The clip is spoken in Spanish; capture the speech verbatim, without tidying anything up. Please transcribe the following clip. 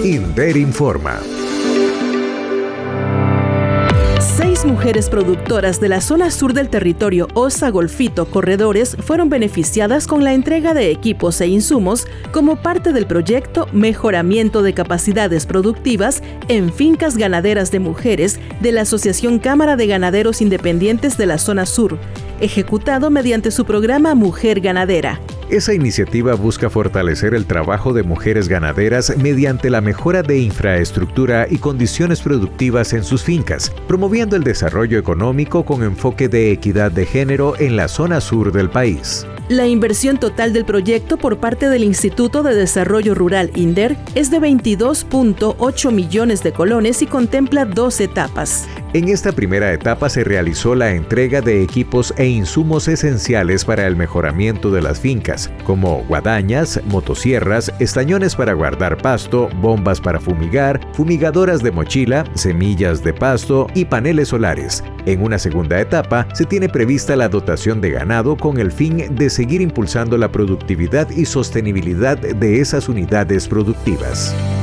Inder informa. Seis mujeres productoras de la zona sur del territorio Osa Golfito Corredores fueron beneficiadas con la entrega de equipos e insumos como parte del proyecto Mejoramiento de Capacidades Productivas en Fincas Ganaderas de Mujeres de la Asociación Cámara de Ganaderos Independientes de la Zona Sur, ejecutado mediante su programa Mujer Ganadera. Esa iniciativa busca fortalecer el trabajo de mujeres ganaderas mediante la mejora de infraestructura y condiciones productivas en sus fincas, promoviendo el desarrollo económico con enfoque de equidad de género en la zona sur del país. La inversión total del proyecto por parte del Instituto de Desarrollo Rural INDER es de veintidós punto ocho millones de colones y contempla dos etapas. En esta primera etapa se realizó la entrega de equipos e insumos esenciales para el mejoramiento de las fincas, como guadañas, motosierras, estañones para guardar pasto, bombas para fumigar, fumigadoras de mochila, semillas de pasto y paneles solares. En una segunda etapa se tiene prevista la dotación de ganado con el fin de seguir impulsando la productividad y sostenibilidad de esas unidades productivas.